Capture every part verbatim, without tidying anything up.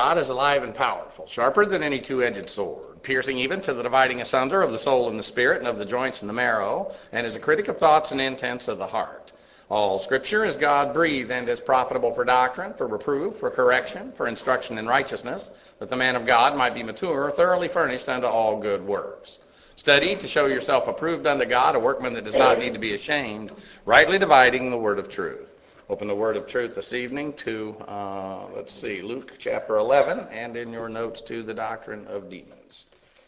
God is alive and powerful, sharper than any two-edged sword, piercing even to the dividing asunder of the soul and the spirit and of the joints and the marrow, and is a critic of thoughts and intents of the heart. All Scripture is God-breathed and is profitable for doctrine, for reproof, for correction, for instruction in righteousness, that the man of God might be mature, thoroughly furnished unto all good works. Study to show yourself approved unto God, a workman that does not need to be ashamed, rightly dividing the word of truth. Open the word of truth this evening to, uh, let's see, Luke chapter eleven, and in your notes to the doctrine of demons.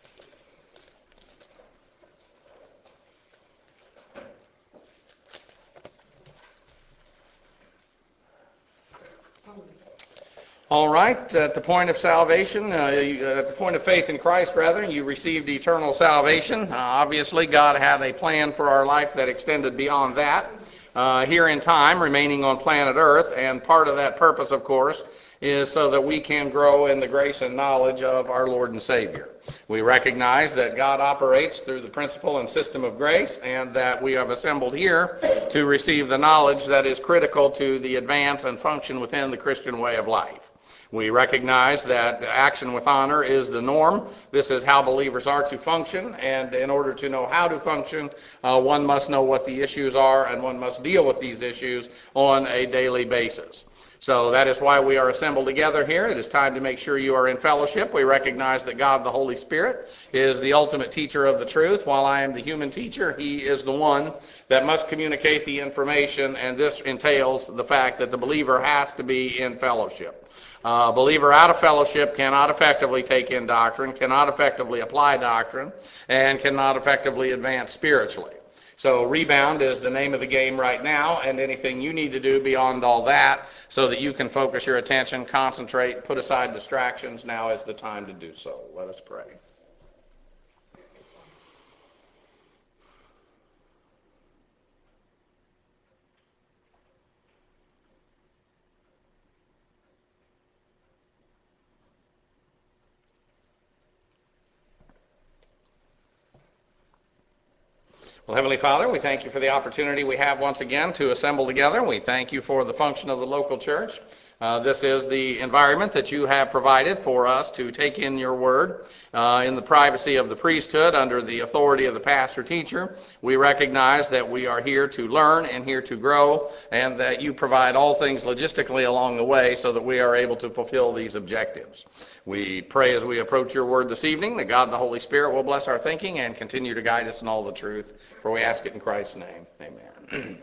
All right, at the point of salvation, uh, you, uh, at the point of faith in Christ, rather, you received eternal salvation. Uh, obviously, God had a plan for our life that extended beyond that. Uh, here in time, remaining on planet Earth, and part of that purpose, of course, is so that we can grow in the grace and knowledge of our Lord and Savior. We recognize that God operates through the principle and system of grace, and that we have assembled here to receive the knowledge that is critical to the advance and function within the Christian way of life. We recognize that action with honor is the norm. This is how believers are to function, and in order to know how to function, uh, one must know what the issues are, and one must deal with these issues on a daily basis. So that is why we are assembled together here. It is time to make sure you are in fellowship. We recognize that God, the Holy Spirit, is the ultimate teacher of the truth. While I am the human teacher, He is the one that must communicate the information, and this entails the fact that the believer has to be in fellowship. Uh, a believer out of fellowship cannot effectively take in doctrine, cannot effectively apply doctrine, and cannot effectively advance spiritually. So rebound is the name of the game right now, and anything you need to do beyond all that so that you can focus your attention, concentrate, put aside distractions, now is the time to do so. Let us pray. Well, Heavenly Father, we thank you for the opportunity we have once again to assemble together. We thank you for the function of the local church. Uh, this is the environment that you have provided for us to take in your word uh, in the privacy of the priesthood under the authority of the pastor-teacher. We recognize that we are here to learn and here to grow, and that you provide all things logistically along the way so that we are able to fulfill these objectives. We pray as we approach your word this evening that God the Holy Spirit will bless our thinking and continue to guide us in all the truth, for we ask it in Christ's name. Amen.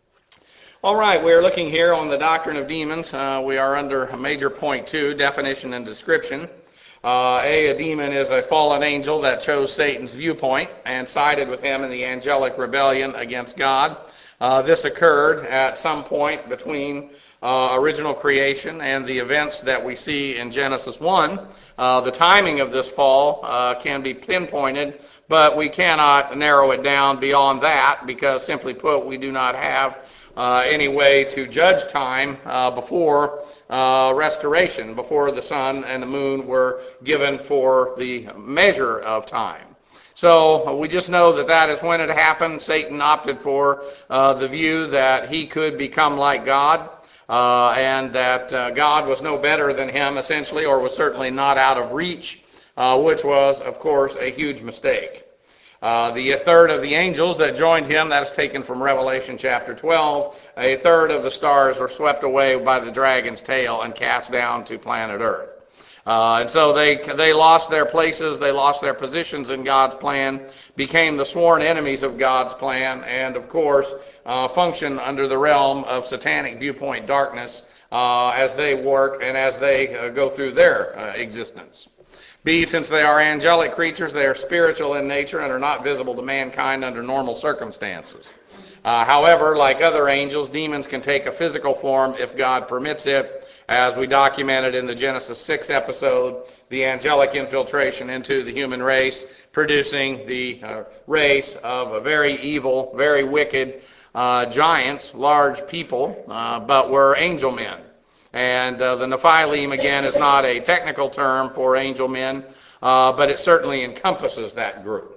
All right, we're looking here on the doctrine of demons. Uh, we are under major point two, definition and description. Uh, a, a demon is a fallen angel that chose Satan's viewpoint and sided with him in the angelic rebellion against God. Uh, this occurred at some point between uh, original creation and the events that we see in Genesis one. Uh, the timing of this fall uh, can be pinpointed, but we cannot narrow it down beyond that because, simply put, we do not have uh, any way to judge time uh, before uh, restoration, before the sun and the moon were given for the measure of time. So we just know that that is when it happened. Satan opted for uh, the view that he could become like God, uh, and that uh, God was no better than him, essentially, or was certainly not out of reach, uh, which was, of course, a huge mistake. Uh, the third of the angels that joined him, that is taken from Revelation chapter twelve, a third of the stars were swept away by the dragon's tail and cast down to planet Earth. Uh, and so they they lost their places, they lost their positions in God's plan, became the sworn enemies of God's plan, and of course uh, function under the realm of satanic viewpoint darkness uh, as they work and as they uh, go through their uh, existence. B, since they are angelic creatures, they are spiritual in nature and are not visible to mankind under normal circumstances. Uh, however, like other angels, demons can take a physical form if God permits it, as we documented in the Genesis six episode, the angelic infiltration into the human race, producing the uh, race of a very evil, very wicked uh, giants, large people, uh, but were angel men. And uh, the Nephilim, again, is not a technical term for angel men, uh, but it certainly encompasses that group.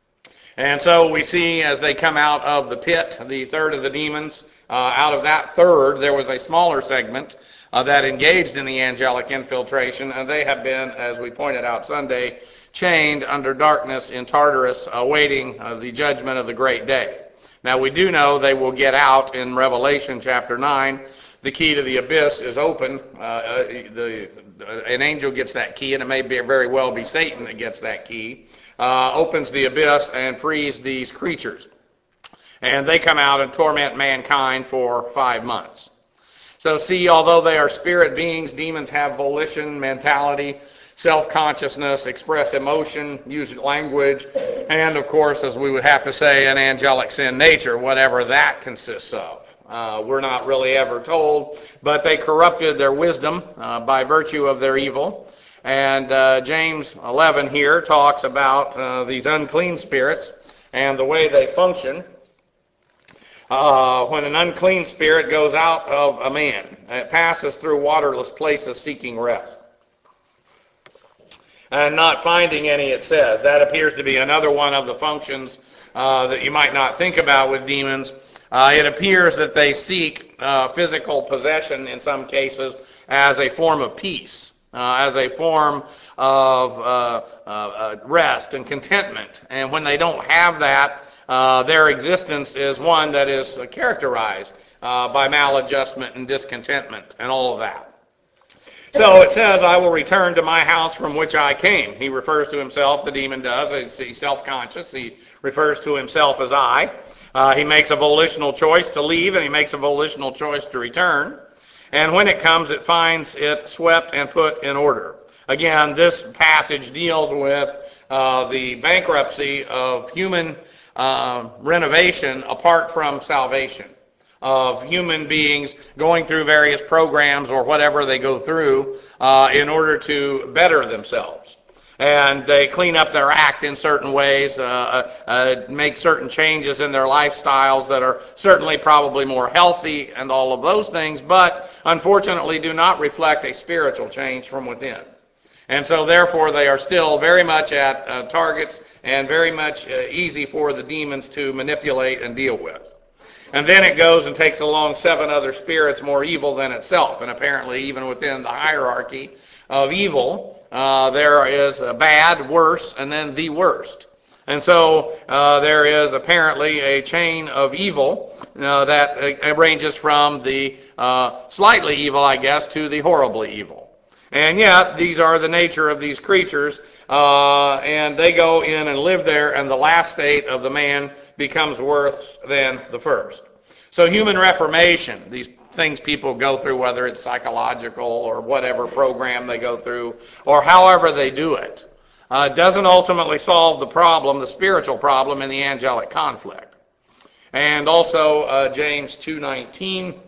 And so we see as they come out of the pit, the third of the demons, uh, out of that third, there was a smaller segment uh, that engaged in the angelic infiltration, and they have been, as we pointed out Sunday, chained under darkness in Tartarus, awaiting uh, the judgment of the great day. Now, we do know they will get out in Revelation chapter nine. The key to the abyss is open. Uh, the, an angel gets that key, and it may be, very well be Satan that gets that key, uh, opens the abyss and frees these creatures. And they come out and torment mankind for five months. So see, although they are spirit beings, demons have volition, mentality, self-consciousness, express emotion, use language, and of course, as we would have to say, an angelic sin nature, whatever that consists of. Uh, we're not really ever told, but they corrupted their wisdom uh, by virtue of their evil. And uh, James eleven here talks about uh, these unclean spirits and the way they function. Uh, when an unclean spirit goes out of a man, it passes through waterless places seeking rest. And not finding any, it says. That appears to be another one of the functions uh, that you might not think about with demons. Uh, it appears that they seek uh, physical possession in some cases as a form of peace, uh, as a form of uh, uh, rest and contentment. And when they don't have that, uh, their existence is one that is characterized uh, by maladjustment and discontentment and all of that. So it says, I will return to my house from which I came. He refers to himself, the demon does, he's self-conscious. He refers to himself as I. Uh, he makes a volitional choice to leave, and he makes a volitional choice to return. And when it comes, it finds it swept and put in order. Again, this passage deals with uh, the bankruptcy of human uh, renovation apart from salvation, of human beings going through various programs or whatever they go through uh, in order to better themselves. And they clean up their act in certain ways, uh, uh, make certain changes in their lifestyles that are certainly probably more healthy and all of those things, but unfortunately do not reflect a spiritual change from within. And so therefore they are still very much at uh, targets and very much uh, easy for the demons to manipulate and deal with. And then it goes and takes along seven other spirits more evil than itself. And apparently even within the hierarchy of evil, uh, there is a bad, worse, and then the worst. And so uh, there is apparently a chain of evil uh, that uh, ranges from the uh, slightly evil, I guess, to the horribly evil. And yet, these are the nature of these creatures, uh, and they go in and live there, and the last state of the man becomes worse than the first. So human reformation, these things people go through, whether it's psychological or whatever program they go through, or however they do it, uh, doesn't ultimately solve the problem, the spiritual problem in the angelic conflict. And also, uh, James two nineteen,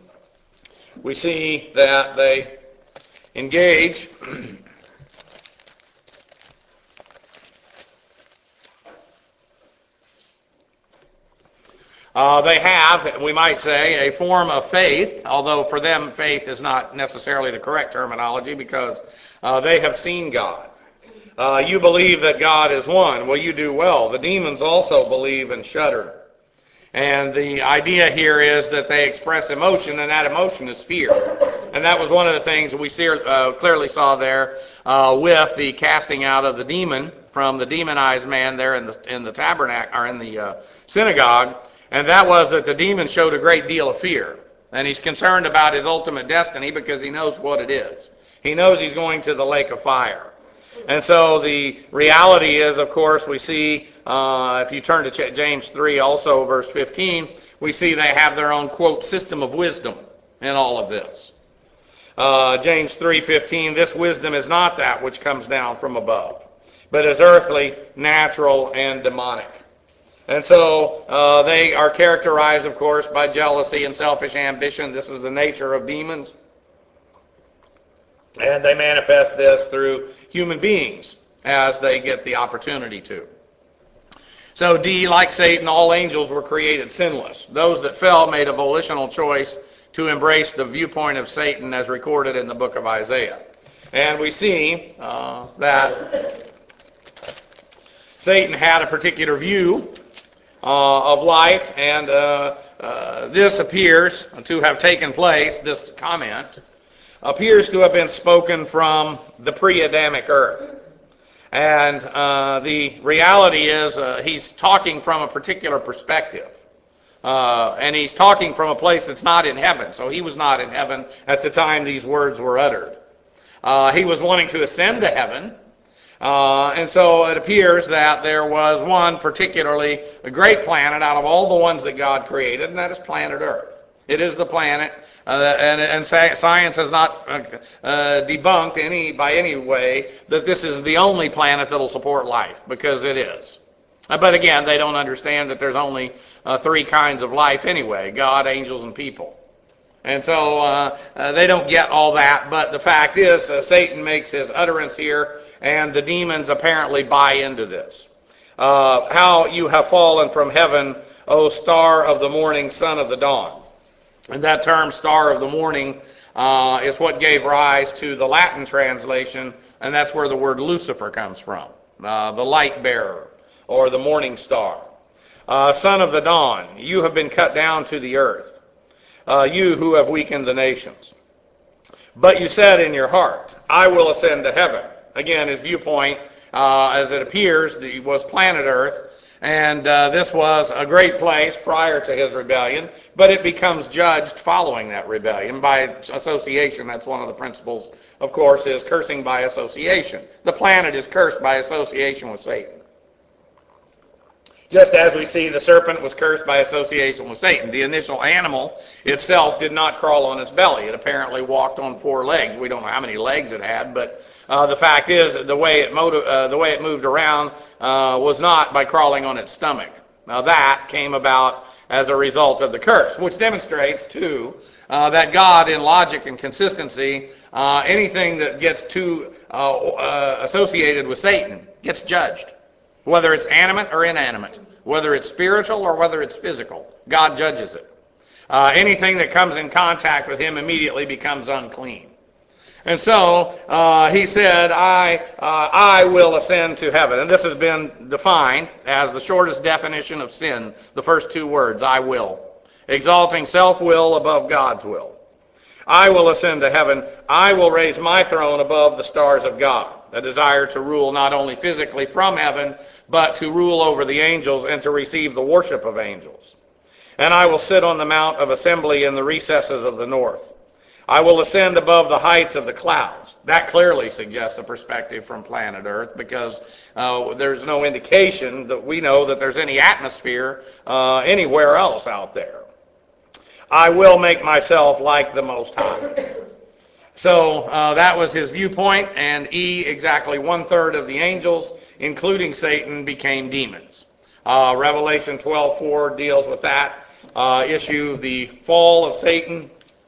we see that they engage uh, they have, we might say, a form of faith, although for them faith is not necessarily the correct terminology because uh, they have seen God. Uh, you believe that God is one. Well, you do well. The demons also believe and shudder. And the idea here is that they express emotion, and that emotion is fear. And that was one of the things we see, uh, clearly saw there uh, with the casting out of the demon from the demonized man there in the in the tabernacle or in the uh, synagogue. And that was that the demon showed a great deal of fear. And he's concerned about his ultimate destiny because he knows what it is. He knows he's going to the lake of fire. And so the reality is, of course, we see, uh, if you turn to James three, also verse fifteen, we see they have their own, quote, system of wisdom in all of this. Uh, James three fifteen, this wisdom is not that which comes down from above, but is earthly, natural, and demonic. And so uh, they are characterized, of course, by jealousy and selfish ambition. This is the nature of demons. And they manifest this through human beings as they get the opportunity to. So D, like Satan, all angels were created sinless. Those that fell made a volitional choice to embrace the viewpoint of Satan as recorded in the book of Isaiah. And we see uh, that Satan had a particular view uh, of life, and uh, uh, this appears to have taken place, this comment, appears to have been spoken from the pre-Adamic earth. And uh, the reality is uh, he's talking from a particular perspective. Uh, and he's talking from a place that's not in heaven. So he was not in heaven at the time these words were uttered. Uh, he was wanting to ascend to heaven. Uh, and so it appears that there was one particularly a great planet out of all the ones that God created, and that is planet Earth. It is the planet, uh, and, and science has not uh, uh, debunked any by any way that this is the only planet that will support life, because it is. Uh, but again, they don't understand that there's only uh, three kinds of life anyway: God, angels, and people. And so uh, uh, they don't get all that, but the fact is uh, Satan makes his utterance here, and the demons apparently buy into this. Uh, how you have fallen from heaven, O star of the morning, son of the dawn. And that term, star of the morning, uh, is what gave rise to the Latin translation, and that's where the word Lucifer comes from, uh, the light bearer, or the morning star. Uh, son of the dawn, you have been cut down to the earth. Uh, you who have weakened the nations. But you said in your heart, I will ascend to heaven. Again, his viewpoint, uh, as it appears, was planet Earth, and uh, this was a great place prior to his rebellion, but it becomes judged following that rebellion by association. That's one of the principles, of course, is cursing by association. The planet is cursed by association with Satan. Just as we see the serpent was cursed by association with Satan. The initial animal itself did not crawl on its belly. It apparently walked on four legs. We don't know how many legs it had, but uh, the fact is the way it, motiv- uh, the way it moved around uh, was not by crawling on its stomach. Now that came about as a result of the curse, which demonstrates, too, uh, that God, in logic and consistency, uh, anything that gets too uh, uh, associated with Satan gets judged. Whether it's animate or inanimate, whether it's spiritual or whether it's physical, God judges it. Uh, anything that comes in contact with him immediately becomes unclean. And so uh, he said, I, uh, I will ascend to heaven. And this has been defined as the shortest definition of sin, the first two words, I will. Exalting self-will above God's will. I will ascend to heaven. I will raise my throne above the stars of God. A desire to rule not only physically from heaven, but to rule over the angels and to receive the worship of angels. And I will sit on the mount of assembly in the recesses of the north. I will ascend above the heights of the clouds. That clearly suggests a perspective from planet Earth, because uh, there's no indication that we know that there's any atmosphere uh, anywhere else out there. I will make myself like the Most High. So uh, that was his viewpoint, and E, exactly one-third of the angels, including Satan, became demons. Uh, Revelation twelve four deals with that uh, issue, the fall of Satan.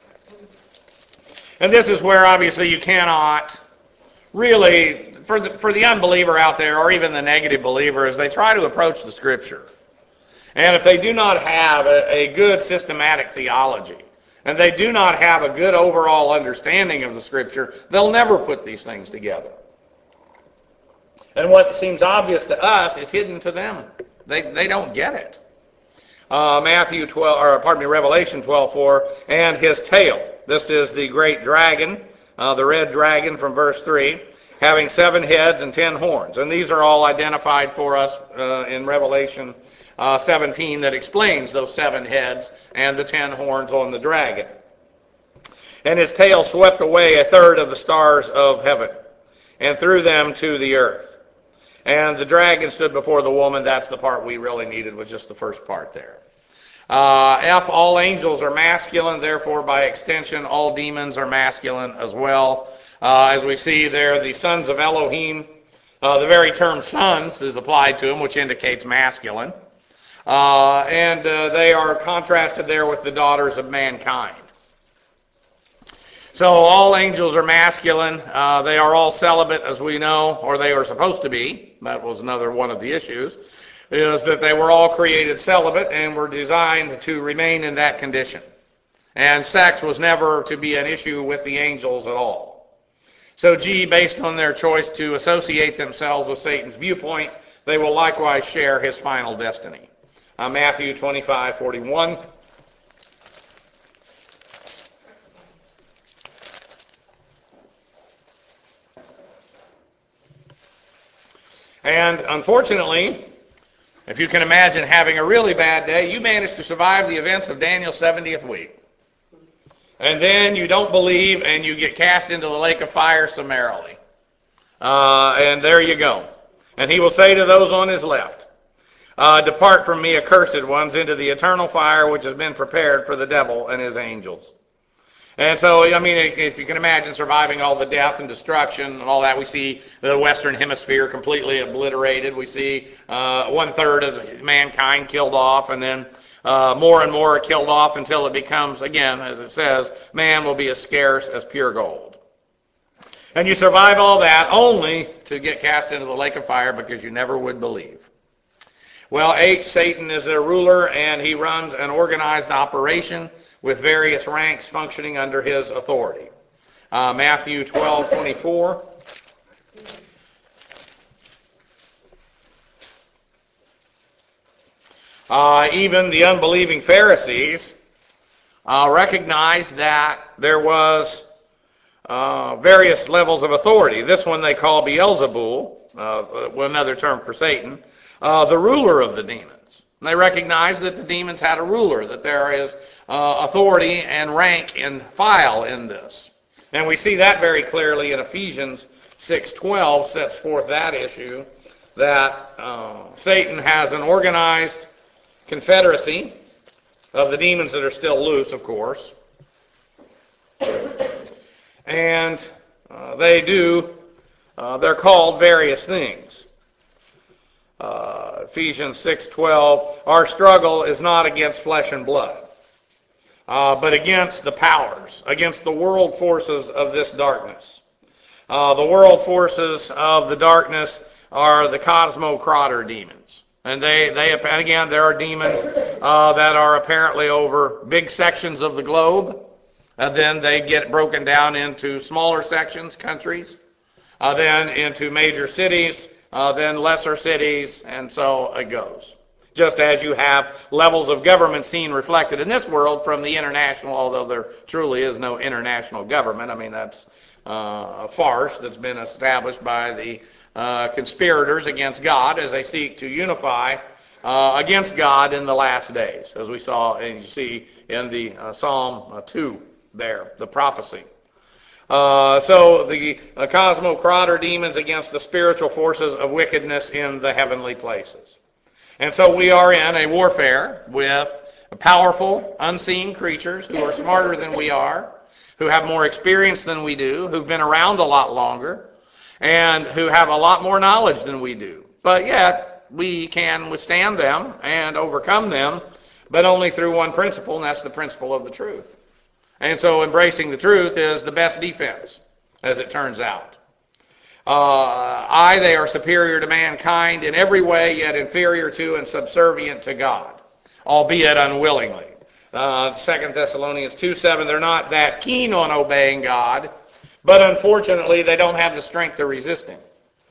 And this is where, obviously, you cannot really, for the, for the unbeliever out there, or even the negative believer, as they try to approach the Scripture, and if they do not have a, a good systematic theology, and they do not have a good overall understanding of the Scripture, they'll never put these things together. And what seems obvious to us is hidden to them. They they don't get it. Uh, Matthew twelve, or pardon me, Revelation twelve four, and his tail. This is the great dragon, uh, the red dragon from verse three, having seven heads and ten horns. And these are all identified for us uh, in Revelation uh, seventeen, that explains those seven heads and the ten horns on the dragon. And his tail swept away a third of the stars of heaven and threw them to the earth. And the dragon stood before the woman. That's the part we really needed, was just the first part there. Uh, F, all angels are masculine, therefore by extension all demons are masculine as well. Uh, as we see there, the sons of Elohim, uh, the very term sons is applied to them, which indicates masculine. Uh, and uh, they are contrasted there with the daughters of mankind. So all angels are masculine. Uh, they are all celibate, as we know, or they are supposed to be. That was another one of the issues, is that they were all created celibate and were designed to remain in that condition. And sex was never to be an issue with the angels at all. So G, based on their choice to associate themselves with Satan's viewpoint, they will likewise share his final destiny. Uh, Matthew twenty-five forty-one. And unfortunately, if you can imagine having a really bad day, you manage to survive the events of Daniel's seventieth week. And then you don't believe and you get cast into the lake of fire summarily. Uh, and there you go. And he will say to those on his left, uh, depart from me, accursed ones, into the eternal fire which has been prepared for the devil and his angels. And so, I mean, if you can imagine surviving all the death and destruction and all that, we see the Western Hemisphere completely obliterated. We see uh, one-third of mankind killed off, and then uh, more and more are killed off until it becomes, again, as it says, man will be as scarce as pure gold. And you survive all that only to get cast into the lake of fire because you never would believe. Well, H, Satan is their ruler, and he runs an organized operation with various ranks functioning under his authority. Uh, Matthew twelve twenty-four. Uh, even the unbelieving Pharisees uh, recognized that there was uh, various levels of authority. This one they call Beelzebul, uh, another term for Satan, uh, the ruler of the demons. And they recognized that the demons had a ruler, that there is uh, authority and rank and file in this. And we see that very clearly in Ephesians six twelve, sets forth that issue, that uh, Satan has an organized confederacy of the demons that are still loose, of course. And uh, they do, uh, they're called various things. Uh, Ephesians six twelve, our struggle is not against flesh and blood, uh, but against the powers, against the world forces of this darkness. Uh, the world forces of the darkness are the Cosmocrator demons. And they, they and again, there are demons uh, that are apparently over big sections of the globe, and then they get broken down into smaller sections, countries, uh, then into major cities, Uh, then lesser cities, and so it goes. Just as you have levels of government seen reflected in this world from the international, although there truly is no international government. I mean, that's uh, a farce that's been established by the uh, conspirators against God as they seek to unify uh, against God in the last days, as we saw and you see in the uh, Psalm two there, the prophecy. Uh, so the uh, Cosmocrator demons against the spiritual forces of wickedness in the heavenly places. And so we are in a warfare with powerful, unseen creatures who are smarter than we are, who have more experience than we do, who've been around a lot longer, and who have a lot more knowledge than we do. But yet, we can withstand them and overcome them, but only through one principle, and that's the principle of the truth. And so embracing the truth is the best defense, as it turns out. Uh, I, they are superior to mankind in every way, yet inferior to and subservient to God, albeit unwillingly. Uh, Second Thessalonians two seven, they're not that keen on obeying God, but unfortunately they don't have the strength to resist Him.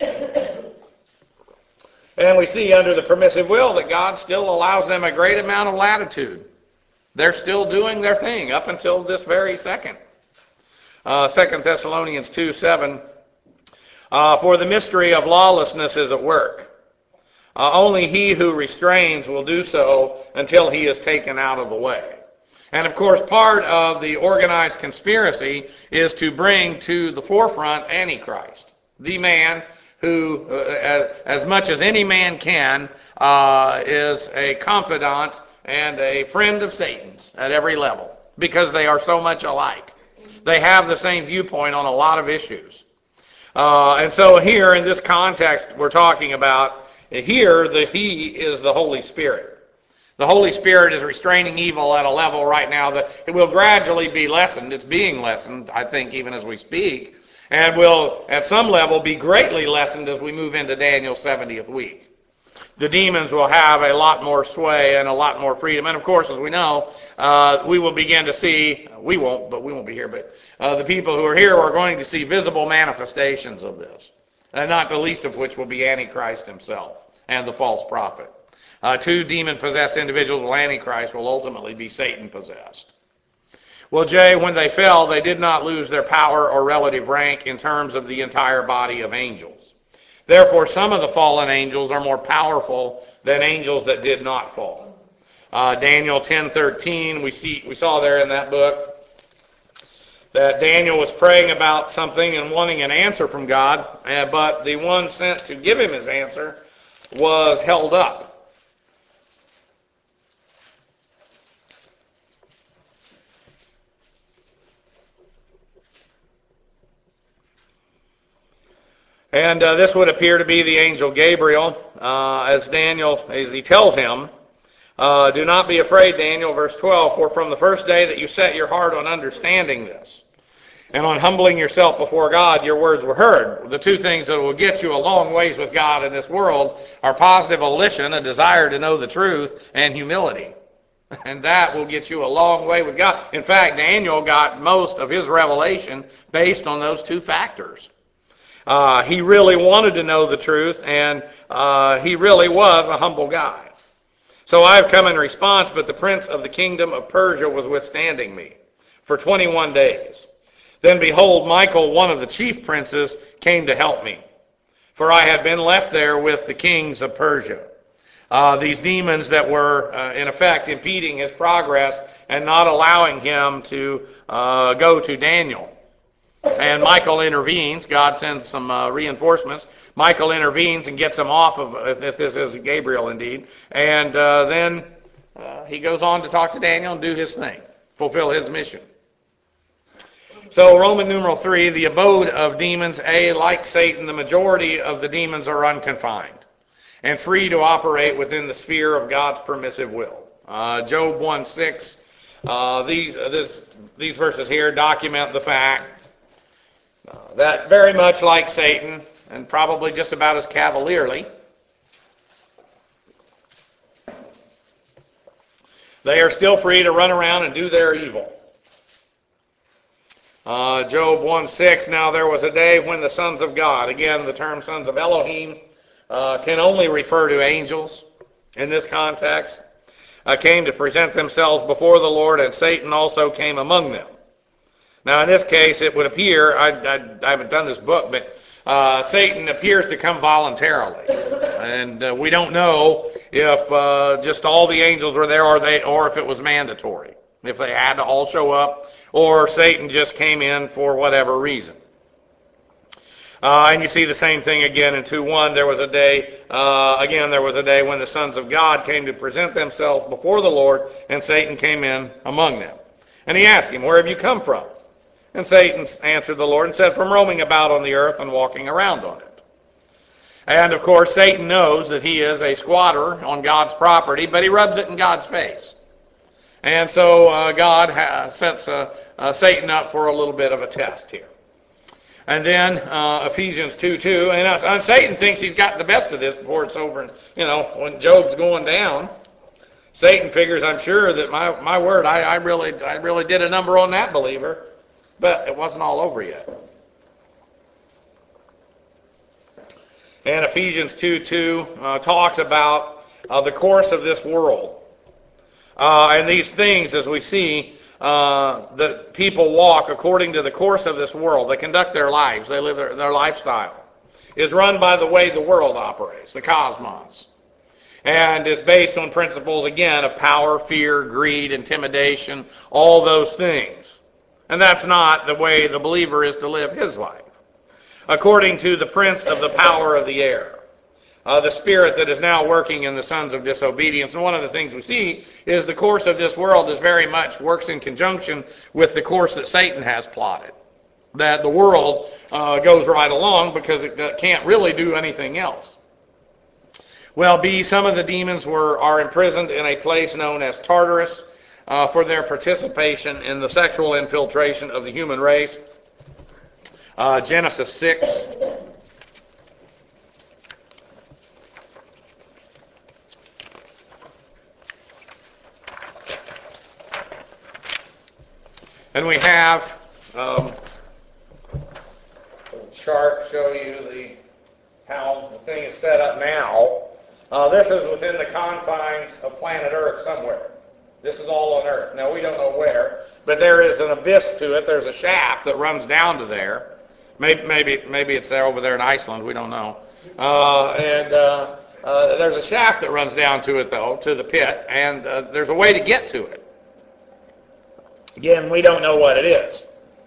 And we see under the permissive will that God still allows them a great amount of latitude. They're still doing their thing up until this very second. Uh, Second Thessalonians two seven, uh, for the mystery of lawlessness is at work. Uh, only he who restrains will do so until he is taken out of the way. And of course, part of the organized conspiracy is to bring to the forefront Antichrist, the man who, uh, as much as any man can, uh, is a confidant and a friend of Satan's at every level, because they are so much alike. They have the same viewpoint on a lot of issues. Uh, and so here, in this context we're talking about, here the he is the Holy Spirit. The Holy Spirit is restraining evil at a level right now that it will gradually be lessened. It's being lessened, I think, even as we speak, and will, at some level, be greatly lessened as we move into Daniel's seventieth week. The demons will have a lot more sway and a lot more freedom. And of course, as we know, uh, we will begin to see, we won't, but we won't be here, but uh, the people who are here are going to see visible manifestations of this. And not the least of which will be Antichrist himself and the false prophet. Uh, two demon-possessed individuals will Antichrist will ultimately be Satan-possessed. Well, Jay, when they fell, they did not lose their power or relative rank in terms of the entire body of angels. Therefore, some of the fallen angels are more powerful than angels that did not fall. Uh, Daniel ten thirteen, we see we saw there in that book that Daniel was praying about something and wanting an answer from God, uh, but the one sent to give him his answer was held up. And uh, this would appear to be the angel Gabriel, uh, as Daniel, as he tells him, uh, do not be afraid, Daniel, verse twelve, for from the first day that you set your heart on understanding this, and on humbling yourself before God, your words were heard. The two things that will get you a long ways with God in this world are positive volition, a desire to know the truth, and humility. And that will get you a long way with God. In fact, Daniel got most of his revelation based on those two factors. Uh, he really wanted to know the truth, and uh, he really was a humble guy. So I have come in response, but the prince of the kingdom of Persia was withstanding me for twenty-one days. Then behold, Michael, one of the chief princes, came to help me, for I had been left there with the kings of Persia. Uh, these demons that were, uh, in effect, impeding his progress and not allowing him to uh, go to Daniel. And Michael intervenes. God sends some uh, reinforcements. Michael intervenes and gets him off of, if this is Gabriel indeed. And uh, then uh, he goes on to talk to Daniel and do his thing, fulfill his mission. So Roman numeral three, the abode of demons. A, like Satan, the majority of the demons are unconfined and free to operate within the sphere of God's permissive will. Uh, Job one six, uh, these, uh, this, these verses here document the fact Uh, that very much like Satan, and probably just about as cavalierly, they are still free to run around and do their evil. Uh, Job one six, now there was a day when the sons of God, again the term sons of Elohim uh, can only refer to angels in this context, uh, came to present themselves before the Lord, and Satan also came among them. Now, in this case, it would appear, I, I, I haven't done this book, but uh, Satan appears to come voluntarily. And uh, we don't know if uh, just all the angels were there or, they, or if it was mandatory, if they had to all show up, or Satan just came in for whatever reason. Uh, and you see the same thing again in two one. There was a day, uh, again, there was a day when the sons of God came to present themselves before the Lord, and Satan came in among them. And he asked him, where have you come from? And Satan answered the Lord and said, from roaming about on the earth and walking around on it. And of course, Satan knows that he is a squatter on God's property, but he rubs it in God's face. And so uh, God ha- sets uh, uh, Satan up for a little bit of a test here. And then uh, Ephesians two two, and, uh, and Satan thinks he's got the best of this before it's over. And, you know, when Job's going down, Satan figures, I'm sure that my, my word, I, I really I really did a number on that believer. But it wasn't all over yet. And Ephesians two two uh, talks about uh, the course of this world. Uh, and these things, as we see, uh, that people walk according to the course of this world. They conduct their lives. They live their, their lifestyle. Is run by the way the world operates, the cosmos. And it's based on principles, again, of power, fear, greed, intimidation, all those things. And that's not the way the believer is to live his life. According to the prince of the power of the air, uh, the spirit that is now working in the sons of disobedience. And one of the things we see is the course of this world is very much works in conjunction with the course that Satan has plotted. That the world uh, goes right along because it can't really do anything else. Well, B, some of the demons were are imprisoned in a place known as Tartarus, Uh, for their participation in the sexual infiltration of the human race. Uh, Genesis six. And we have um, a chart show you the how the thing is set up now. Uh, this is within the confines of planet Earth somewhere. This is all on Earth. Now, we don't know where, but there is an abyss to it. There's a shaft that runs down to there. Maybe, maybe, maybe it's there over there in Iceland. We don't know. Uh, and uh, uh, there's a shaft that runs down to it, though, to the pit, and uh, there's a way to get to it. Again, we don't know what it is.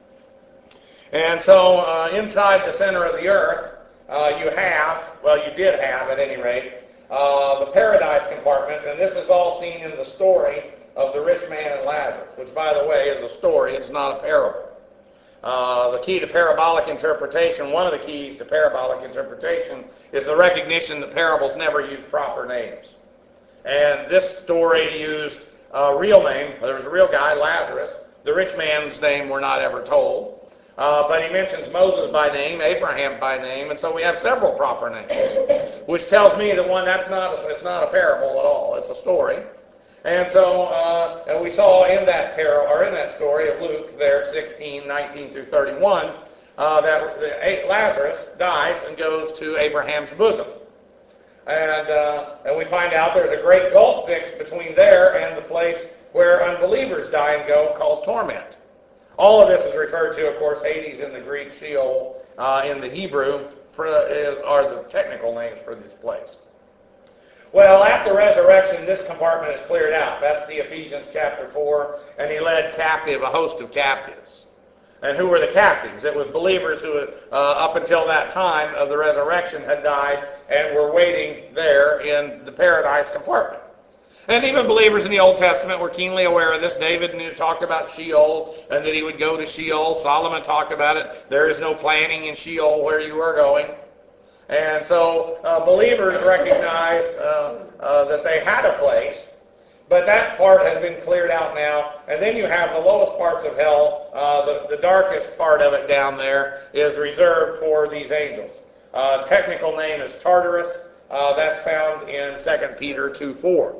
And so uh, inside the center of the earth, uh, you have, well, you did have, at any rate, uh, the paradise compartment, and this is all seen in the story of the rich man and Lazarus, which, by the way, is a story. It's not a parable. Uh, the key to parabolic interpretation, one of the keys to parabolic interpretation, is the recognition that parables never use proper names. And this story used a real name. There was a real guy, Lazarus. The rich man's name we're not ever told. Uh, but he mentions Moses by name, Abraham by name, and so we have several proper names, which tells me that one, that's not a, it's not a parable at all. It's a story. And so uh, and we saw in that parable, or in that story of Luke, there sixteen, nineteen through thirty-one, uh, that Lazarus dies and goes to Abraham's bosom. And, uh, and we find out there's a great gulf fixed between there and the place where unbelievers die and go, called torment. All of this is referred to, of course, Hades in the Greek, Sheol uh, in the Hebrew, for, uh, are the technical names for this place. Well, at the resurrection, this compartment is cleared out. That's the Ephesians chapter four, and he led captive a host of captives. And who were the captives? It was believers who, uh, up until that time of the resurrection, had died and were waiting there in the paradise compartment. And even believers in the Old Testament were keenly aware of this. David knew, talked about Sheol and that he would go to Sheol. Solomon talked about it. There is no planning in Sheol where you are going. And so uh, believers recognized uh, uh, that they had a place, but that part has been cleared out now. And then you have the lowest parts of hell. Uh, the, the darkest part of it down there is reserved for these angels. Uh, technical name is Tartarus. Uh, that's found in Second Peter two four.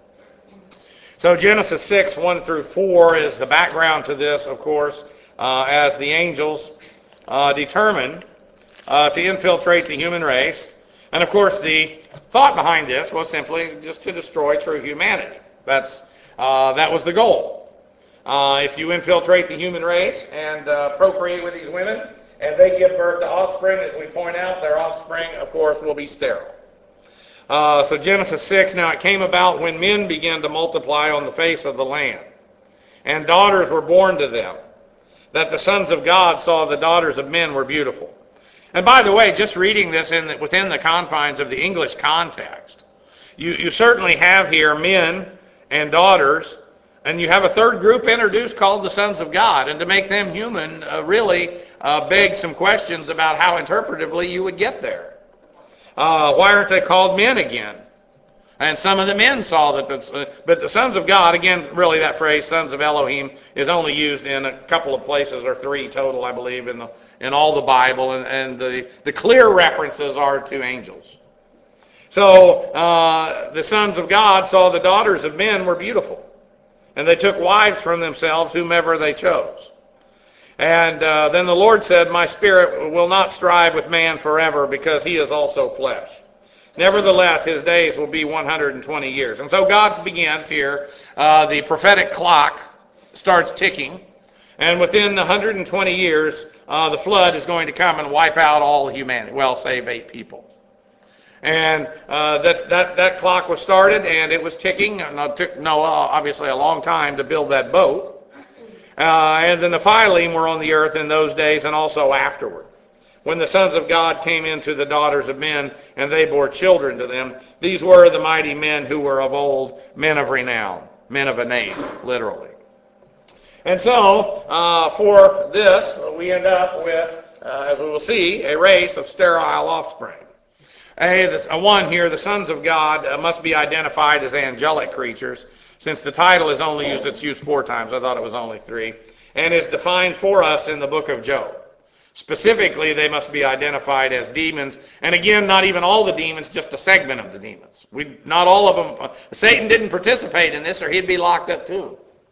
So Genesis six, one through four is the background to this, of course, uh, as the angels uh, determined uh, to infiltrate the human race. And of course, the thought behind this was simply just to destroy true humanity. That's uh, that was the goal. Uh, if you infiltrate the human race and uh, procreate with these women, and they give birth to offspring, as we point out, their offspring, of course, will be sterile. Uh, so Genesis six, now it came about when men began to multiply on the face of the land, and daughters were born to them, that the sons of God saw the daughters of men were beautiful. And by the way, just reading this in the, within the confines of the English context, you, you certainly have here men and daughters, and you have a third group introduced called the sons of God, and to make them human uh, really uh, begs some questions about how interpretively you would get there. Uh, why aren't they called men again? And some of the men saw that, the, uh, but the sons of God, again, really that phrase, sons of Elohim, is only used in a couple of places, or three total, I believe, in the in all the Bible, and, and the, the clear references are to angels. So uh, the sons of God saw the daughters of men were beautiful, and they took wives from themselves, whomever they chose. And uh, then the Lord said, my spirit will not strive with man forever, because he is also flesh. Nevertheless, his days will be one hundred twenty years. And so God begins here. Uh, the prophetic clock starts ticking. And within the one hundred twenty years, uh, the flood is going to come and wipe out all humanity. Well, save eight people. And uh, that, that, that clock was started, and it was ticking. And it took Noah, obviously, a long time to build that boat. Uh, and the Nephilim were on the earth in those days and also afterward, when the sons of God came into the daughters of men, and they bore children to them. These were the mighty men who were of old, men of renown, men of a name, literally. And so, uh, for this, we end up with, uh, as we will see, a race of sterile offspring. A, this, a one here, the sons of God uh, must be identified as angelic creatures, since the title is only used, it's used four times. I thought it was only three. And is defined for us in the book of Job. Specifically, they must be identified as demons. And again, not even all the demons, just a segment of the demons. We, not all of them. Uh, Satan didn't participate in this, or he'd be locked up too.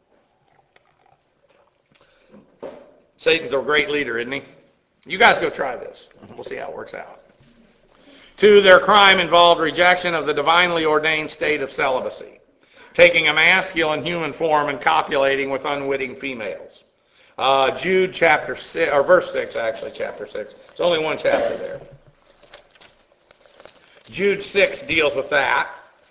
Satan's a great leader, isn't he? You guys go try this. We'll see how it works out. Two, their crime involved rejection of the divinely ordained state of celibacy, taking a masculine human form and copulating with unwitting females. Uh, Jude chapter six, or verse six, actually, chapter six. It's only one chapter there. Jude six deals with that.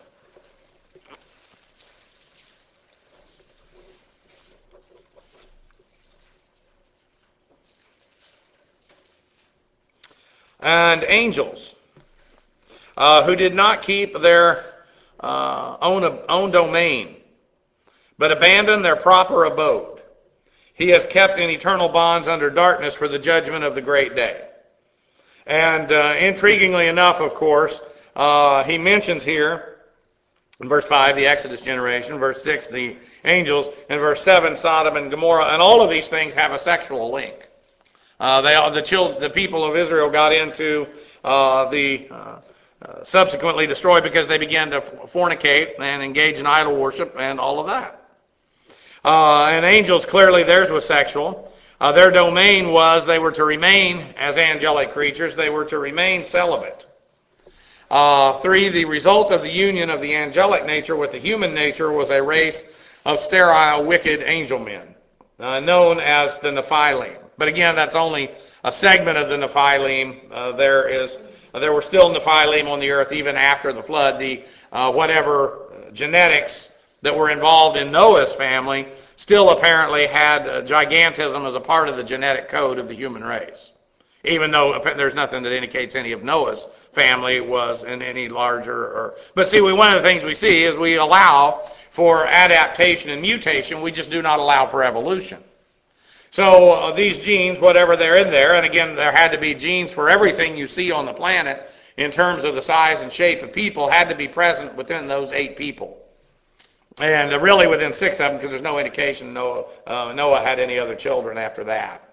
And angels, uh, who did not keep their uh, own, own domain, but abandoned their proper abode, he has kept in eternal bonds under darkness for the judgment of the great day. And uh, intriguingly enough, of course, uh, he mentions here in verse five the Exodus generation, verse six the angels, and verse seven Sodom and Gomorrah, and all of these things have a sexual link. Uh, they the children, the people of Israel got into uh, the uh, uh, subsequently destroyed because they began to fornicate and engage in idol worship and all of that. Uh, and angels, clearly theirs was sexual. Uh, their domain was they were to remain as angelic creatures. They were to remain celibate. Uh, three, the result of the union of the angelic nature with the human nature was a race of sterile, wicked angel men, uh, known as the Nephilim. But again, that's only a segment of the Nephilim. Uh, there is, uh, there were still Nephilim on the earth even after the flood. The uh, whatever genetics that were involved in Noah's family still apparently had uh, gigantism as a part of the genetic code of the human race, even though there's nothing that indicates any of Noah's family was in any larger. Or, but see, we, one of the things we see is we allow for adaptation and mutation. We just do not allow for evolution. So uh, these genes, whatever they're in there, and again, there had to be genes for everything you see on the planet in terms of the size and shape of people, had to be present within those eight people. And uh, really within six of them, because there's no indication Noah, uh, Noah had any other children after that.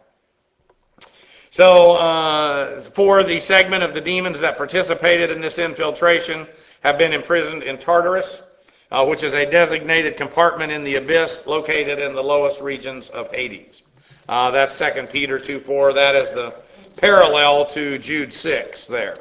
So uh, for the segment of the demons that participated in this infiltration have been imprisoned in Tartarus, uh, which is a designated compartment in the abyss located in the lowest regions of Hades. Uh, that's Second Peter two four. That is the parallel to Jude six there.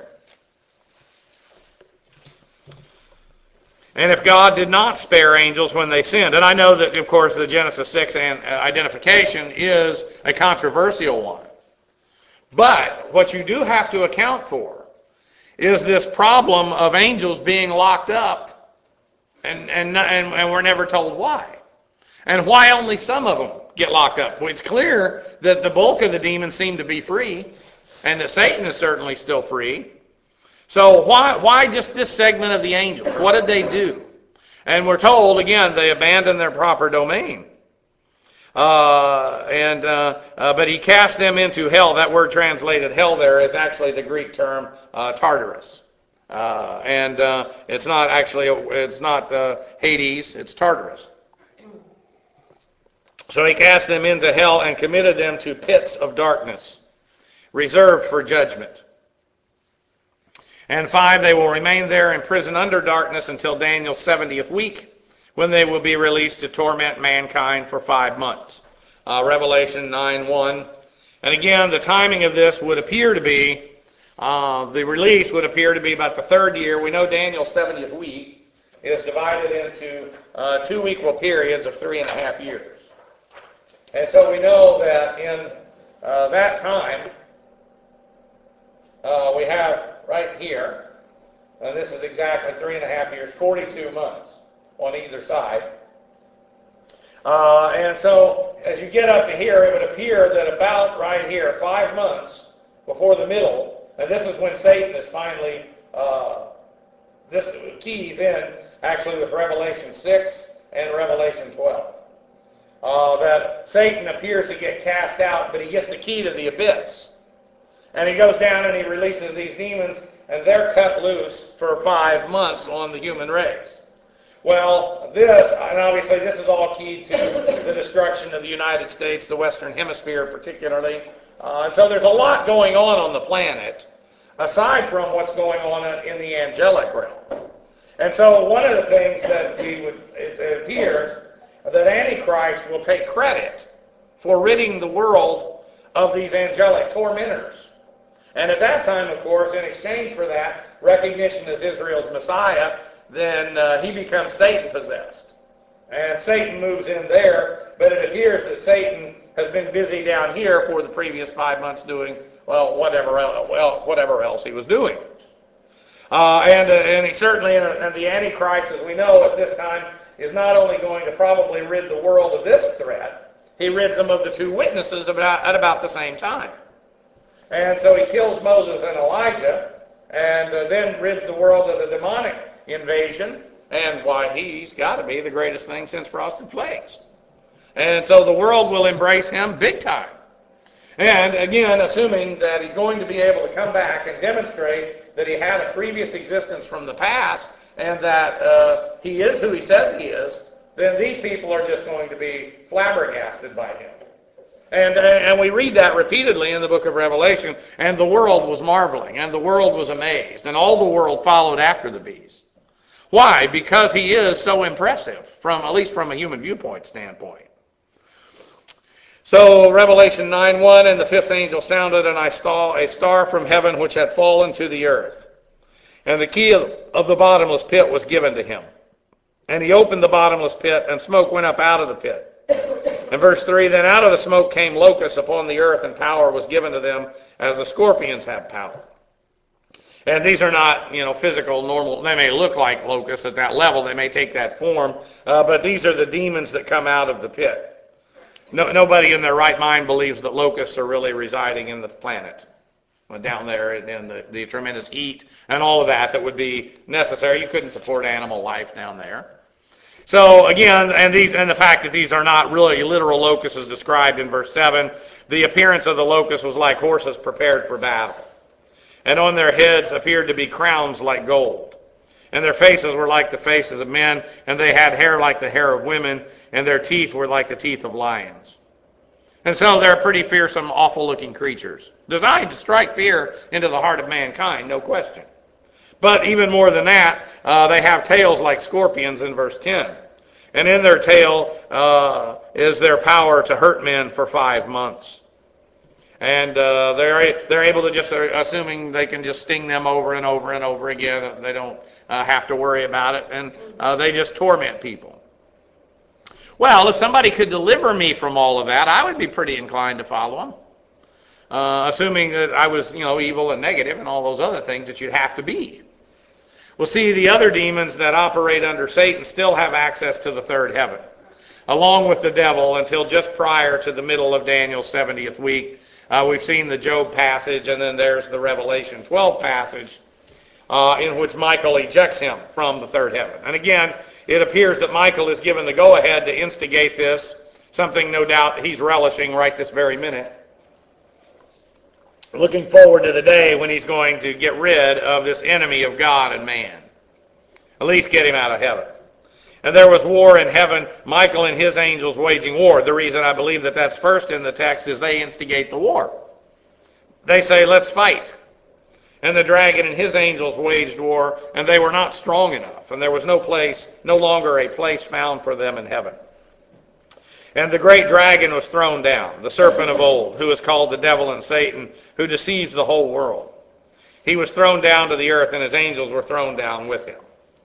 And if God did not spare angels when they sinned, and I know that, of course, the Genesis six identification is a controversial one. But what you do have to account for is this problem of angels being locked up, and, and, and, and we're never told why. And why only some of them get locked up? Well, it's clear that the bulk of the demons seem to be free, and that Satan is certainly still free. So why why just this segment of the angels? What did they do? And we're told, again, they abandoned their proper domain. Uh, and uh, uh, but he cast them into hell. That word translated hell there is actually the Greek term uh, Tartarus. Uh, and uh, it's not actually, it's not uh, Hades, it's Tartarus. So he cast them into hell and committed them to pits of darkness, reserved for judgment. And five, they will remain there in prison under darkness until Daniel's seventieth week, when they will be released to torment mankind for five months. Uh, Revelation nine one. And again, the timing of this would appear to be, uh, the release would appear to be about the third year. We know Daniel's seventieth week is divided into uh, two equal periods of three and a half years. And so we know that in uh, that time, uh, we have right here, and this is exactly three and a half years, forty-two months on either side. Uh, and so as you get up to here, it would appear that about right here, five months before the middle, and this is when Satan is finally, uh, this keys in actually with Revelation six and Revelation twelve. Uh, that Satan appears to get cast out, but he gets the key to the abyss. And he goes down and he releases these demons, and they're cut loose for five months on the human race. Well, this, and obviously this is all key to the destruction of the United States, the Western Hemisphere particularly. Uh, and so there's a lot going on on the planet, aside from what's going on in the angelic realm. And so one of the things that we would, it, it appears that Antichrist will take credit for ridding the world of these angelic tormentors. And at that time, of course, in exchange for that recognition as Israel's Messiah, then uh, he becomes Satan-possessed. And Satan moves in there, but it appears that Satan has been busy down here for the previous five months doing, well, whatever else, well, whatever else he was doing. Uh, and, uh, and he certainly, uh, and the Antichrist, as we know at this time, is not only going to probably rid the world of this threat, he rids them of the two witnesses about, at about the same time. And so he kills Moses and Elijah, and uh, then rids the world of the demonic invasion, and why, he's got to be the greatest thing since Frosted Flakes. And so the world will embrace him big time. And again, assuming that he's going to be able to come back and demonstrate that he had a previous existence from the past and that uh, he is who he says he is, then these people are just going to be flabbergasted by him. And, and we read that repeatedly in the book of Revelation, and the world was marveling, and the world was amazed, and all the world followed after the beast. Why? Because he is so impressive, from at least from a human viewpoint standpoint. So Revelation nine one, and the fifth angel sounded, and I saw a star from heaven which had fallen to the earth. And the key of, of the bottomless pit was given to him. And he opened the bottomless pit, and smoke went up out of the pit. And verse three, then out of the smoke came locusts upon the earth, and power was given to them as the scorpions have power. And these are not, you know, physical, normal. They may look like locusts at that level. They may take that form. Uh, but these are the demons that come out of the pit. No, nobody in their right mind believes that locusts are really residing in the planet down there, and the, the tremendous heat and all of that that would be necessary. You couldn't support animal life down there. So again, and these and the fact that these are not really literal locusts is described in verse seven. The appearance of the locusts was like horses prepared for battle. And on their heads appeared to be crowns like gold. And their faces were like the faces of men, and they had hair like the hair of women, and their teeth were like the teeth of lions. And so they're pretty fearsome, awful-looking creatures, designed to strike fear into the heart of mankind, no question. But even more than that, uh, they have tails like scorpions in verse ten. And in their tail uh, is their power to hurt men for five months. And uh, they're they're able to just, uh, assuming they can just sting them over and over and over again, they don't uh, have to worry about it, and uh, they just torment people. Well, if somebody could deliver me from all of that, I would be pretty inclined to follow them. Uh, assuming that I was, you know, evil and negative and all those other things that you'd have to be. Well, see, the other demons that operate under Satan still have access to the third heaven, along with the devil, until just prior to the middle of Daniel's seventieth week. Uh, we've seen the Job passage, and then there's the Revelation twelve passage, uh, in which Michael ejects him from the third heaven. And again, it appears that Michael is given the go-ahead to instigate this, something no doubt he's relishing right this very minute. Looking forward to the day when he's going to get rid of this enemy of God and man. At least get him out of heaven. And there was war in heaven, Michael and his angels waging war. The reason I believe that that's first in the text is they instigate the war. They say, let's fight. And the dragon and his angels waged war, and they were not strong enough. And there was no place, no longer a place found for them in heaven. And the great dragon was thrown down, the serpent of old, who is called the devil and Satan, who deceives the whole world. He was thrown down to the earth, and his angels were thrown down with him.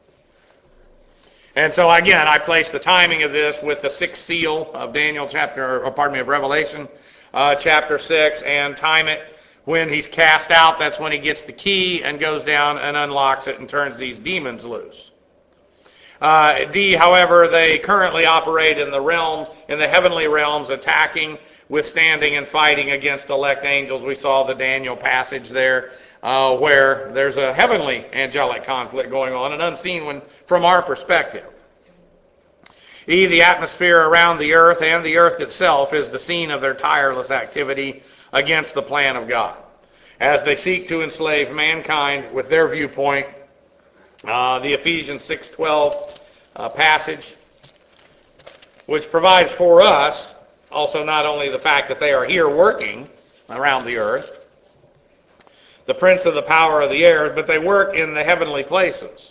And so again, I place the timing of this with the sixth seal of Daniel chapter, or pardon me, of Revelation uh, chapter six, and time it when he's cast out. That's when he gets the key and goes down and unlocks it and turns these demons loose. Uh, D, however, they currently operate in the realm, in the heavenly realms, attacking, withstanding, and fighting against elect angels. We saw the Daniel passage there, uh, where there's a heavenly angelic conflict going on, an unseen one from our perspective. E, the atmosphere around the earth and the earth itself is the scene of their tireless activity against the plan of God, as they seek to enslave mankind with their viewpoint. Uh, the Ephesians six twelve uh, passage, which provides for us also not only the fact that they are here working around the earth, the prince of the power of the air, but they work in the heavenly places.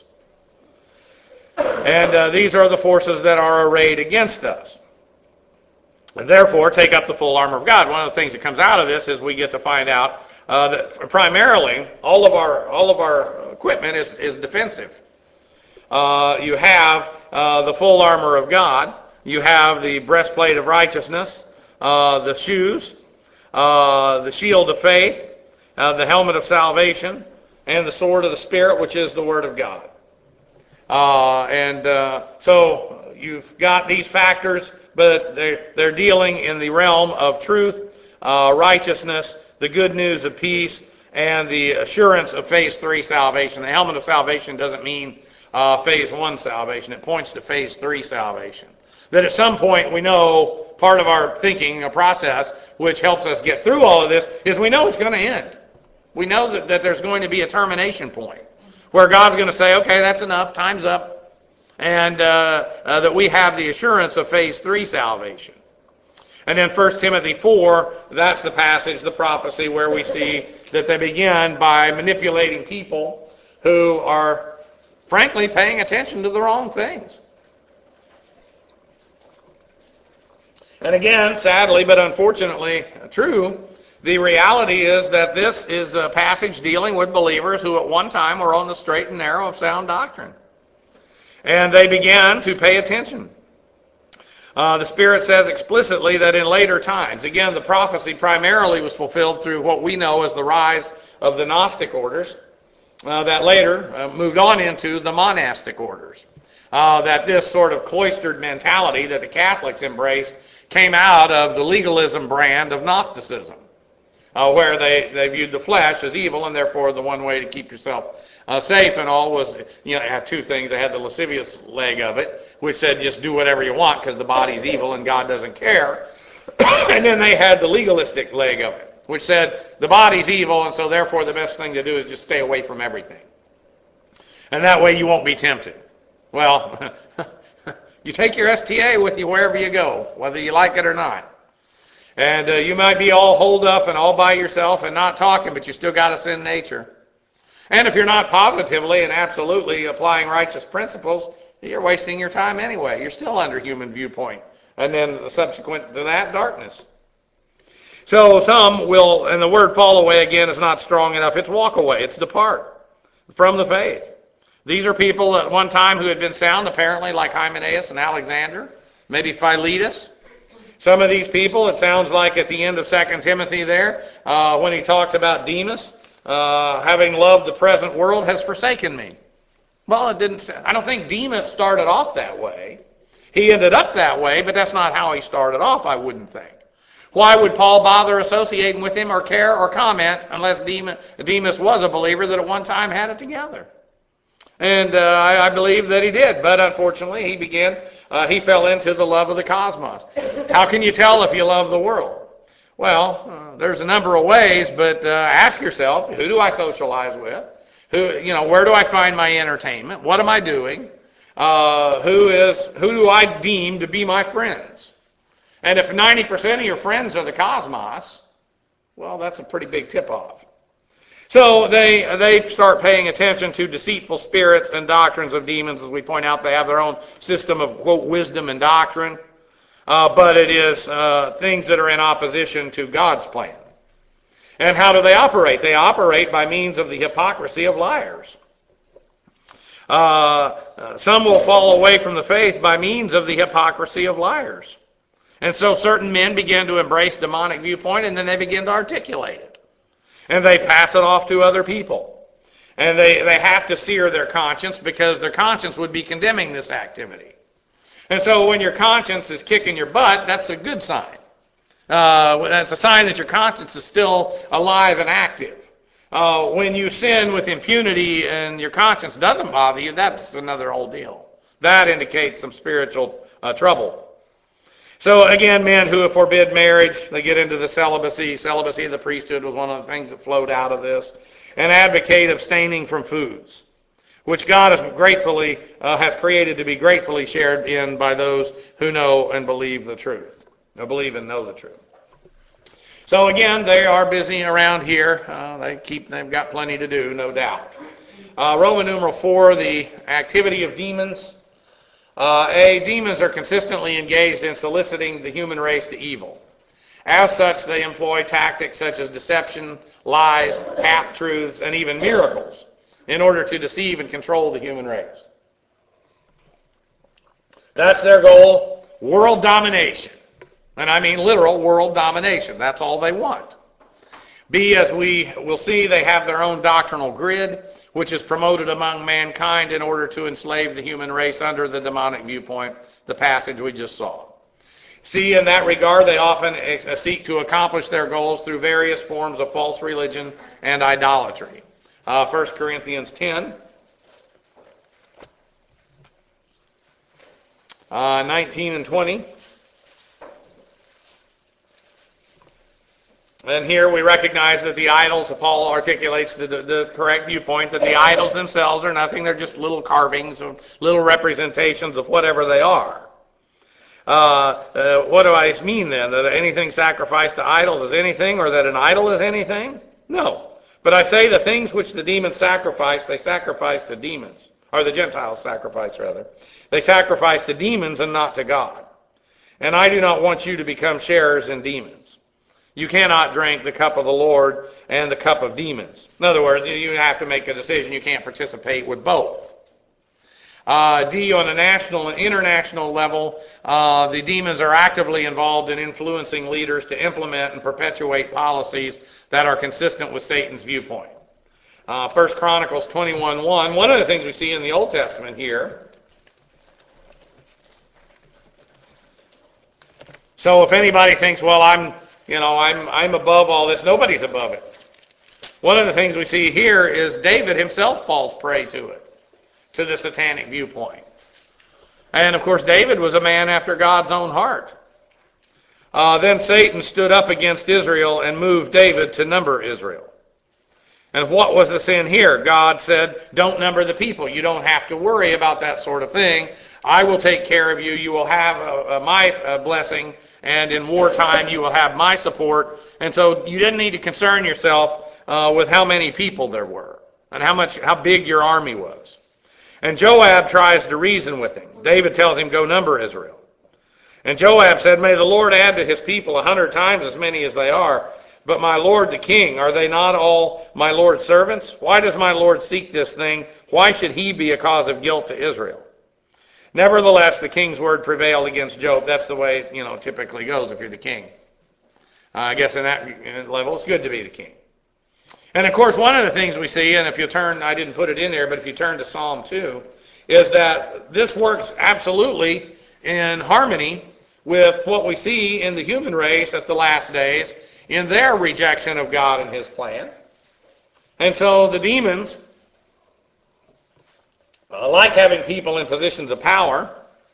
And uh, these are the forces that are arrayed against us. And therefore, take up the full armor of God. One of the things that comes out of this is we get to find out uh, that primarily all of our all of our equipment is, is defensive. Uh, you have uh, the full armor of God. You have the breastplate of righteousness. uh, the shoes, uh, the shield of faith, uh, the helmet of salvation, and the sword of the Spirit, which is the Word of God. Uh, and uh, so you've got these factors, but they're, they're dealing in the realm of truth, uh, righteousness, the good news of peace, and the assurance of phase three salvation. The helmet of salvation doesn't mean uh, phase one salvation. It points to phase three salvation. That at some point we know part of our thinking, a process, which helps us get through all of this, is we know it's going to end. We know that, that there's going to be a termination point where God's going to say, okay, that's enough, time's up, and uh, uh, that we have the assurance of phase three salvation. And then First Timothy four, that's the passage, the prophecy, where we see that they begin by manipulating people who are, frankly, paying attention to the wrong things. And again, sadly, but unfortunately true, the reality is that this is a passage dealing with believers who at one time were on the straight and narrow of sound doctrine. And they began to pay attention. Uh, the Spirit says explicitly that in later times, again, the prophecy primarily was fulfilled through what we know as the rise of the Gnostic orders, uh, that later uh, moved on into the monastic orders. Uh, that this sort of cloistered mentality that the Catholics embraced came out of the legalism brand of Gnosticism, uh, where they, they viewed the flesh as evil, and therefore the one way to keep yourself uh, safe and all was, you know, it had two things. They had the lascivious leg of it, which said just do whatever you want because the body's evil and God doesn't care. And then they had the legalistic leg of it, which said the body's evil, and so therefore the best thing to do is just stay away from everything. And that way you won't be tempted. Well, you take your S T A with you wherever you go, whether you like it or not. And uh, you might be all holed up and all by yourself and not talking, but you still got a sin nature. And if you're not positively and absolutely applying righteous principles, you're wasting your time anyway. You're still under human viewpoint. And then subsequent to that, darkness. So some will, and the word fall away again is not strong enough. It's walk away. It's depart from the faith. These are people at one time who had been sound, apparently, like Hymenaeus and Alexander, maybe Philetus. Some of these people, it sounds like at the end of Second Timothy there, uh, when he talks about Demas, uh, having loved the present world, has forsaken me. Well, it didn't. I don't think Demas started off that way. He ended up that way, but that's not how he started off, I wouldn't think. Why would Paul bother associating with him or care or comment unless Demas, Demas was a believer that at one time had it together? And uh, I, I believe that he did, but unfortunately he began, uh, he fell into the love of the cosmos. How can you tell if you love the world? Well, uh, there's a number of ways, but uh, ask yourself, who do I socialize with? Who, you know, where do I find my entertainment? What am I doing? Uh, who is, who do I deem to be my friends? And if ninety percent of your friends are the cosmos, well, that's a pretty big tip-off. So they they start paying attention to deceitful spirits and doctrines of demons. As we point out, they have their own system of, quote, wisdom and doctrine. Uh, but it is uh, things that are in opposition to God's plan. And how do they operate? They operate by means of the hypocrisy of liars. Uh, uh, some will fall away from the faith by means of the hypocrisy of liars. And so certain men begin to embrace demonic viewpoint, and then they begin to articulate it. And they pass it off to other people. And they, they have to sear their conscience because their conscience would be condemning this activity. And so when your conscience is kicking your butt, that's a good sign. Uh, that's a sign that your conscience is still alive and active. Uh, when you sin with impunity and your conscience doesn't bother you, that's another whole deal. That indicates some spiritual uh, trouble. So again, men who forbid marriage, they get into the celibacy. Celibacy of the priesthood was one of the things that flowed out of this. And advocate abstaining from foods, which God has gratefully uh, has created to be gratefully shared in by those who know and believe the truth. Or believe and know the truth. So again, they are busy around here. Uh, they keep, they've got plenty to do, no doubt. Uh, Roman numeral four, the activity of demons. Uh, A, demons are consistently engaged in soliciting the human race to evil. As such, they employ tactics such as deception, lies, half-truths, and even miracles in order to deceive and control the human race. That's their goal, world domination. And I mean literal world domination. That's all they want. B, as we will see, they have their own doctrinal grid, which is promoted among mankind in order to enslave the human race under the demonic viewpoint, the passage we just saw. C, in that regard, they often seek to accomplish their goals through various forms of false religion and idolatry. Uh, First Corinthians ten, uh, nineteen and twenty. And here we recognize that the idols, Paul articulates the, the, the correct viewpoint, that the idols themselves are nothing. They're just little carvings or little representations of whatever they are. Uh, uh, what do I mean then? That anything sacrificed to idols is anything, or that an idol is anything? No. But I say the things which the demons sacrifice, they sacrifice to demons. Or the Gentiles sacrifice, rather. They sacrifice to demons and not to God. And I do not want you to become sharers in demons. You cannot drink the cup of the Lord and the cup of demons. In other words, you have to make a decision. You can't participate with both. Uh, D, on a national and international level, uh, the demons are actively involved in influencing leaders to implement and perpetuate policies that are consistent with Satan's viewpoint. Uh, First Chronicles twenty-one one, one of the things we see in the Old Testament here. So if anybody thinks, well, I'm You know, I'm I'm above all this. Nobody's above it. One of the things we see here is David himself falls prey to it, to the satanic viewpoint. And, of course, David was a man after God's own heart. Uh, then Satan stood up against Israel and moved David to number Israel. And what was the sin here? God said, don't number the people. You don't have to worry about that sort of thing. I will take care of you. You will have uh, uh, my uh, blessing. And in wartime, you will have my support. And so you didn't need to concern yourself uh, with how many people there were and how much, how big your army was. And Joab tries to reason with him. David tells him, go number Israel. And Joab said, may the Lord add to his people a hundred times as many as they are. But my lord the king, are they not all my lord's servants? Why does my lord seek this thing? Why should he be a cause of guilt to Israel? Nevertheless, the king's word prevailed against Joab. That's the way, you know, typically goes if you're the king. Uh, I guess in that level, it's good to be the king. And of course, one of the things we see, and if you turn, I didn't put it in there, but if you turn to Psalm two, is that this works absolutely in harmony with what we see in the human race at the last days in their rejection of God and his plan. And so the demons uh, like having people in positions of power.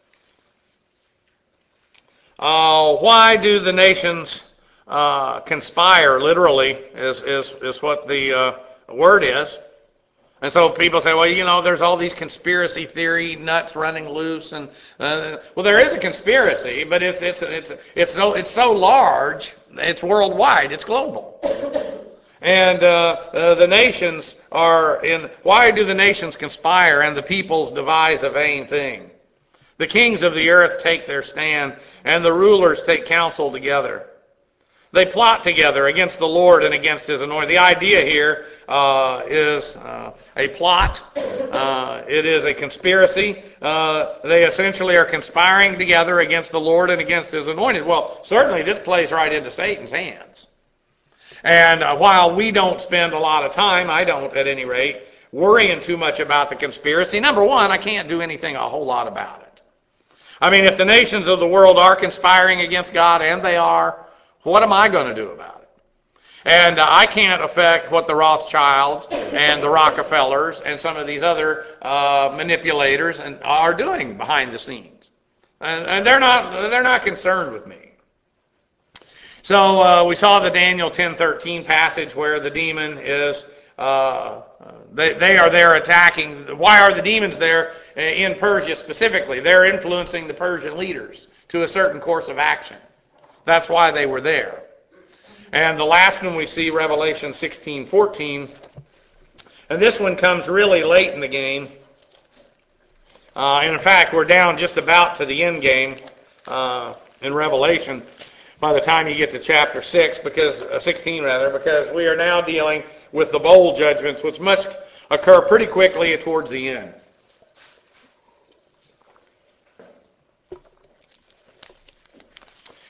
Uh, why do the nations uh, conspire, literally, is, is, is what the uh, word is. And so people say, well, you know, there's all these conspiracy theory nuts running loose, and uh, well, there is a conspiracy, but it's it's it's it's so it's so large, it's worldwide, it's global. And uh, uh, the nations are in. Why do the nations conspire and the peoples devise a vain thing? The kings of the earth take their stand, and the rulers take counsel together. They plot together against the Lord and against his anointed. The idea here uh, is uh, a plot. Uh, it is a conspiracy. Uh, they essentially are conspiring together against the Lord and against his anointed. Well, certainly this plays right into Satan's hands. And uh, while we don't spend a lot of time, I don't at any rate, worrying too much about the conspiracy, number one, I can't do anything a whole lot about it. I mean, if the nations of the world are conspiring against God, and they are, what am I going to do about it? And uh, I can't affect what the Rothschilds and the Rockefellers and some of these other uh, manipulators and are doing behind the scenes, and, and they're not they're not concerned with me. So uh, we saw the Daniel ten thirteen passage where the demon is. Uh, they they are there attacking. Why are the demons there in Persia specifically? They're influencing the Persian leaders to a certain course of action. That's why they were there. And the last one we see, Revelation sixteen fourteen, and this one comes really late in the game. Uh, and in fact, we're down just about to the end game uh, in Revelation by the time you get to chapter six, because uh, sixteen rather, because we are now dealing with the bowl judgments, which must occur pretty quickly towards the end.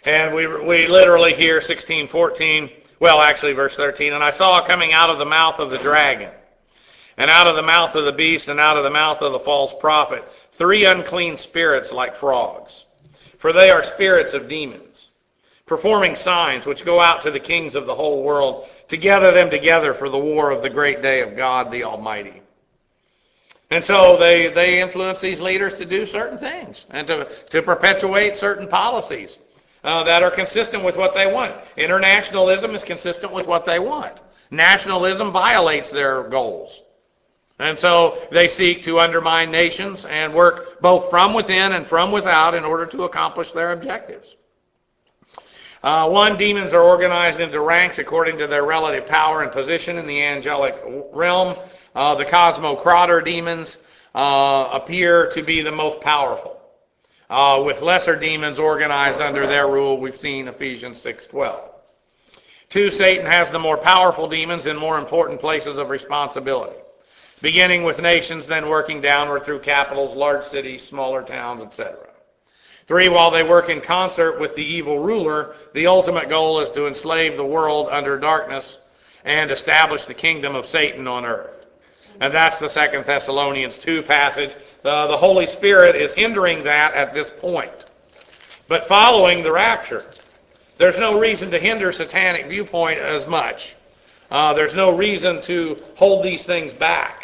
And we we literally hear sixteen fourteen, well, actually verse thirteen, and I saw coming out of the mouth of the dragon, and out of the mouth of the beast, and out of the mouth of the false prophet, three unclean spirits like frogs. For they are spirits of demons, performing signs which go out to the kings of the whole world, to gather them together for the war of the great day of God the Almighty. And so they, they influence these leaders to do certain things and to, to perpetuate certain policies uh, that are consistent with what they want. Internationalism is consistent with what they want. Nationalism violates their goals. And so they seek to undermine nations and work both from within and from without in order to accomplish their objectives. Uh, one, demons are organized into ranks according to their relative power and position in the angelic realm. Uh, the Cosmocrator demons uh, appear to be the most powerful, uh, with lesser demons organized under their rule. We've seen Ephesians six twelve. Two, Satan has the more powerful demons in more important places of responsibility, beginning with nations, then working downward through capitals, large cities, smaller towns, et cetera. Three, while they work in concert with the evil ruler, the ultimate goal is to enslave the world under darkness and establish the kingdom of Satan on earth. And that's the Second Thessalonians two passage. Uh, the Holy Spirit is hindering that at this point. But following the rapture, there's no reason to hinder satanic viewpoint as much. Uh, there's no reason to hold these things back.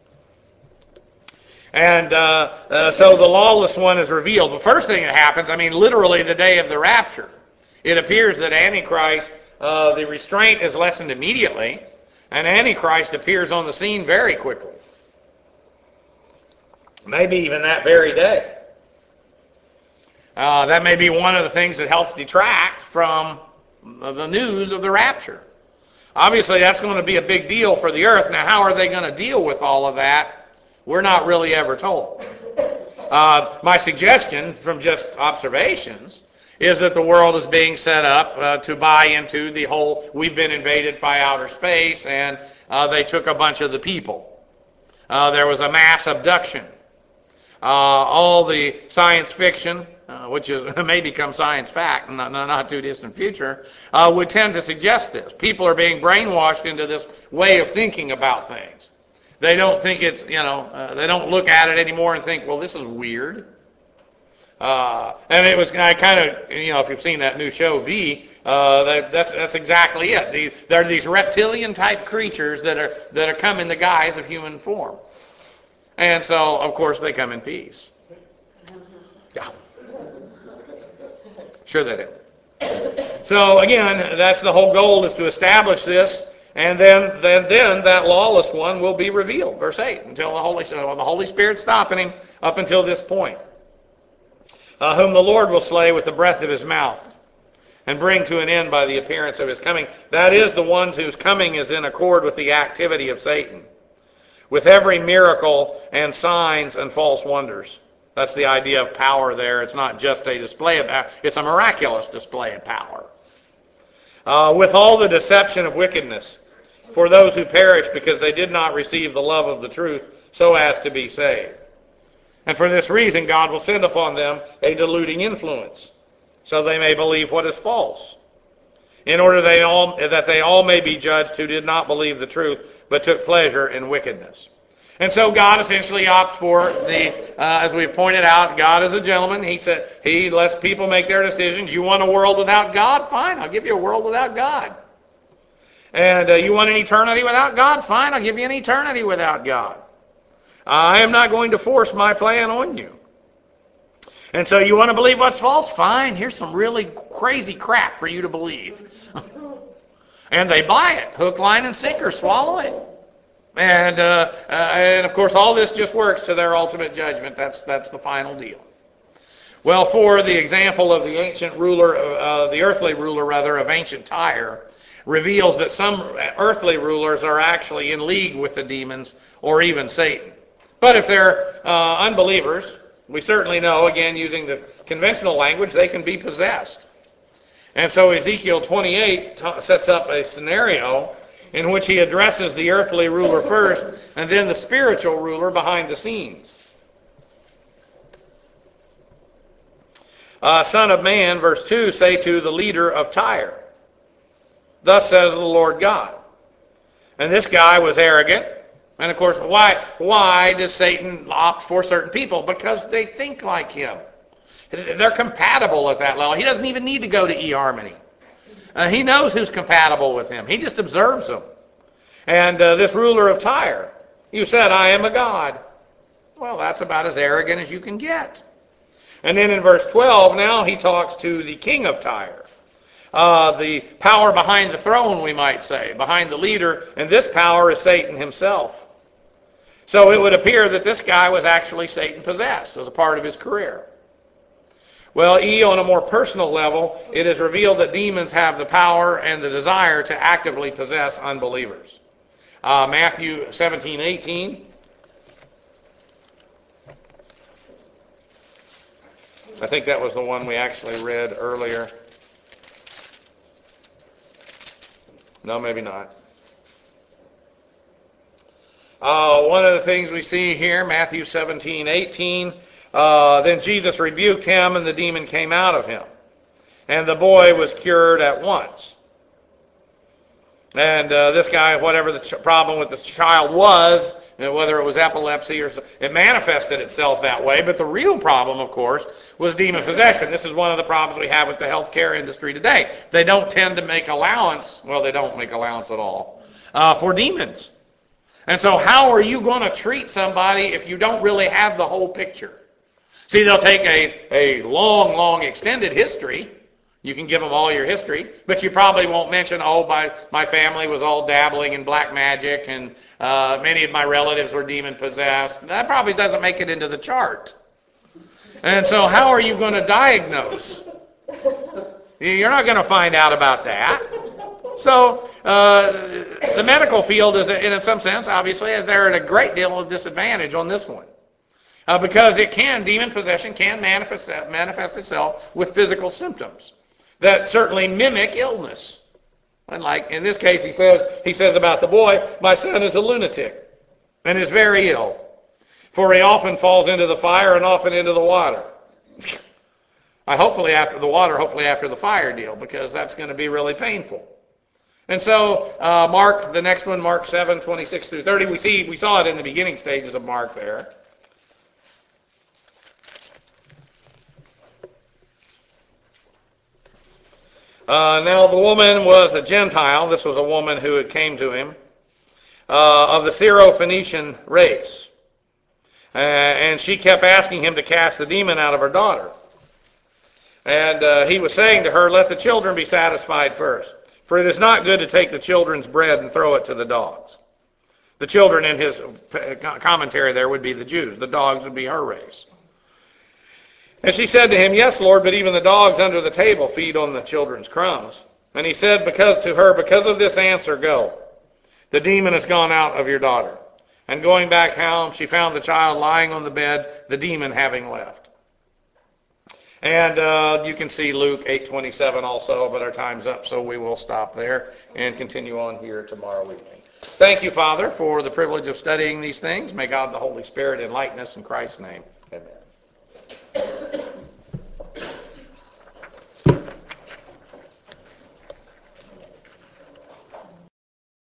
And uh, uh, so the lawless one is revealed. The first thing that happens, I mean, literally the day of the rapture, it appears that Antichrist, uh, the restraint is lessened immediately, and Antichrist appears on the scene very quickly. Maybe even that very day. Uh, that may be one of the things that helps detract from the news of the rapture. Obviously, that's going to be a big deal for the earth. Now, how are they going to deal with all of that? We're not really ever told. Uh, my suggestion, from just observations, is that the world is being set up uh, to buy into the whole, we've been invaded by outer space, and uh, they took a bunch of the people. Uh, there was a mass abduction. Uh, all the science fiction, uh, which is may become science fact in the not too distant future, uh, would tend to suggest this. People are being brainwashed into this way of thinking about things. They don't think it's, you know, uh, they don't look at it anymore and think, well, this is weird. Uh, and it was, I kind of, you know, if you've seen that new show, V, uh, that, that's that's exactly it. These, they're these reptilian-type creatures that are that are come in the guise of human form. And so, of course, they come in peace. Yeah. Sure they do. So, again, that's the whole goal, is to establish this, and then, then, then that lawless one will be revealed. Verse eight, until the Holy, uh, the Holy Spirit's stopping him up until this point. Uh, whom the Lord will slay with the breath of his mouth, and bring to an end by the appearance of his coming. That is the one whose coming is in accord with the activity of Satan, with every miracle and signs and false wonders. That's the idea of power there. It's not just a display of power. It's a miraculous display of power. Uh, with all the deception of wickedness for those who perish because they did not receive the love of the truth so as to be saved. And for this reason, God will send upon them a deluding influence, so they may believe what is false, in order they all, that they all may be judged who did not believe the truth, but took pleasure in wickedness. And so God essentially opts for the, uh, as we've pointed out, God is a gentleman. He said He lets people make their decisions. You want a world without God? Fine, I'll give you a world without God. And uh, you want an eternity without God? Fine, I'll give you an eternity without God. I am not going to force my plan on you. And so you want to believe what's false? Fine, here's some really crazy crap for you to believe. And they buy it, hook, line, and sinker, swallow it. And, uh, uh, and of course, all this just works to their ultimate judgment. That's, that's the final deal. Well, for the example of the ancient ruler, uh, the earthly ruler, rather, of ancient Tyre, reveals that some earthly rulers are actually in league with the demons or even Satan. But if they're uh, unbelievers, we certainly know, again, using the conventional language, they can be possessed. And so Ezekiel twenty-eight t- sets up a scenario in which he addresses the earthly ruler first and then the spiritual ruler behind the scenes. uh, Son of man, verse two, say to the leader of Tyre, thus says the Lord God. And this guy was arrogant. And of course, why, why does Satan opt for certain people? Because they think like him. They're compatible at that level. He doesn't even need to go to eHarmony. Uh, he knows who's compatible with him. He just observes them. And uh, this ruler of Tyre, you said, I am a god. Well, that's about as arrogant as you can get. And then in verse twelve, now he talks to the king of Tyre. Uh, the power behind the throne, we might say, behind the leader, and this power is Satan himself. So it would appear that this guy was actually Satan-possessed as a part of his career. Well, E, on a more personal level, it is revealed that demons have the power and the desire to actively possess unbelievers. Uh, Matthew seventeen eighteen. I think that was the one we actually read earlier. No, maybe not. Uh, one of the things we see here, Matthew seventeen eighteen, uh, then Jesus rebuked him, and the demon came out of him. And the boy was cured at once. And uh, this guy, whatever the ch- problem with this child was, you know, whether it was epilepsy or so, it manifested itself that way. But the real problem, of course, was demon possession. This is one of the problems we have with the healthcare industry today. They don't tend to make allowance, well, they don't make allowance at all, uh, for demons. And so how are you going to treat somebody if you don't really have the whole picture? See, they'll take a, a long, long extended history. You can give them all your history, but you probably won't mention, oh, my, my family was all dabbling in black magic, and uh, many of my relatives were demon-possessed. That probably doesn't make it into the chart. And so how are you going to diagnose? You're not going to find out about that. So uh, the medical field is, in some sense, obviously, they're at a great deal of disadvantage on this one. Uh, because it can, demon possession can manifest, manifest itself with physical symptoms that certainly mimic illness. And like in this case, he says, he says about the boy, my son is a lunatic and is very ill, for he often falls into the fire and often into the water. I hopefully after the water, hopefully after the fire deal, because that's going to be really painful. And so uh, Mark, the next one, Mark seven, twenty-six through thirty, we see we saw it in the beginning stages of Mark there. Uh, now the woman was a Gentile. This was a woman who had came to him uh, of the Syro-Phoenician race. Uh, and she kept asking him to cast the demon out of her daughter. And uh, he was saying to her, let the children be satisfied first, for it is not good to take the children's bread and throw it to the dogs. The children in his commentary there would be the Jews. The dogs would be her race. And she said to him, yes, Lord, but even the dogs under the table feed on the children's crumbs. And he said because to her, because of this answer, go. The demon has gone out of your daughter. And going back home, she found the child lying on the bed, the demon having left. And uh, you can see Luke eight twenty-seven also, but our time's up, so we will stop there and continue on here tomorrow evening. Thank you, Father, for the privilege of studying these things. May God the Holy Spirit enlighten us in Christ's name. Amen.